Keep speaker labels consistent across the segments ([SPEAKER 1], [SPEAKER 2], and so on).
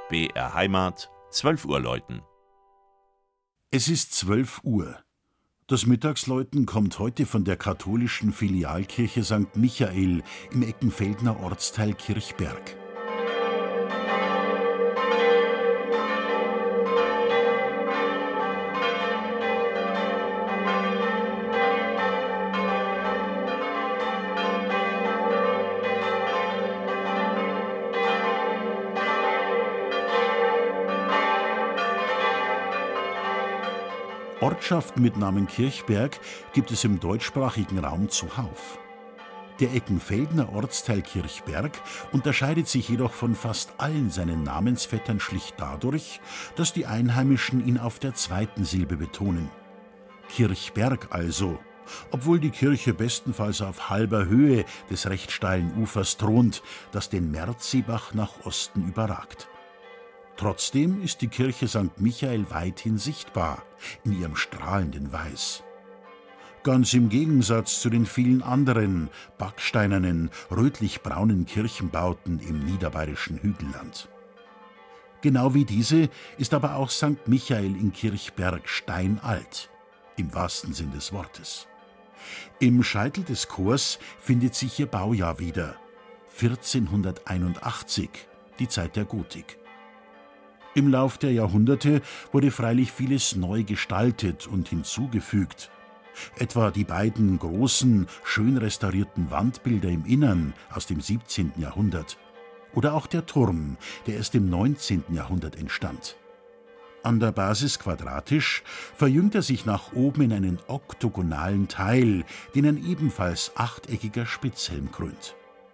[SPEAKER 1] BR Heimat, 12 Uhr läuten.
[SPEAKER 2] Es ist 12 Uhr. Das Mittagsläuten kommt heute von der katholischen Filialkirche St. Michael im Eckenfeldner Ortsteil Kirchberg. Ortschaften mit Namen Kirchberg gibt es im deutschsprachigen Raum zuhauf. Der Eckenfeldner Ortsteil Kirchberg unterscheidet sich jedoch von fast allen seinen Namensvettern schlicht dadurch, dass die Einheimischen ihn auf der zweiten Silbe betonen. Kirchberg also, obwohl die Kirche bestenfalls auf halber Höhe des recht steilen Ufers thront, das den Merzseebach nach Osten überragt. Trotzdem ist die Kirche St. Michael weithin sichtbar, in ihrem strahlenden Weiß. Ganz im Gegensatz zu den vielen anderen backsteinernen, rötlich-braunen Kirchenbauten im niederbayerischen Hügelland. Genau wie diese ist aber auch St. Michael in Kirchberg steinalt, im wahrsten Sinn des Wortes. Im Scheitel des Chors findet sich ihr Baujahr wieder, 1481, die Zeit der Gotik. Im Lauf der Jahrhunderte wurde freilich vieles neu gestaltet und hinzugefügt. Etwa die beiden großen, schön restaurierten Wandbilder im Innern aus dem 17. Jahrhundert. Oder auch der Turm, der erst im 19. Jahrhundert entstand. An der Basis quadratisch, verjüngt er sich nach oben in einen oktogonalen Teil, den ein ebenfalls achteckiger Spitzhelm krönt.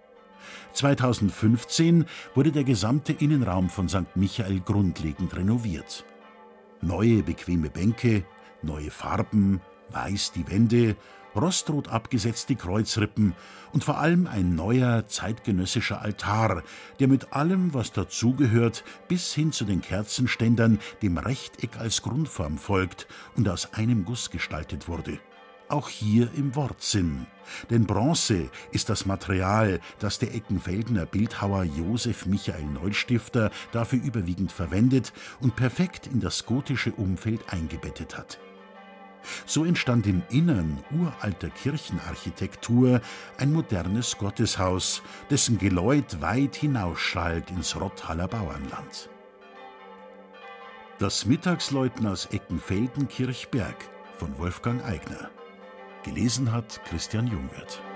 [SPEAKER 2] 2015 wurde der gesamte Innenraum von St. Michael grundlegend renoviert. Neue bequeme Bänke, neue Farben, weiß die Wände, rostrot abgesetzte Kreuzrippen und vor allem ein neuer zeitgenössischer Altar, der mit allem, was dazugehört, bis hin zu den Kerzenständern dem Rechteck als Grundform folgt und aus einem Guss gestaltet wurde. Auch hier im Wortsinn. Denn Bronze ist das Material, das der Eckenfeldner Bildhauer Josef Michael Neustifter dafür überwiegend verwendet und perfekt in das gotische Umfeld eingebettet hat. So entstand im Innern uralter Kirchenarchitektur ein modernes Gotteshaus, dessen Geläut weit hinausschallt ins Rotthaler Bauernland. Das Mittagsläuten aus Eckenfelden Kirchberg von Wolfgang Eigner. Gelesen hat Christian Jungwirth.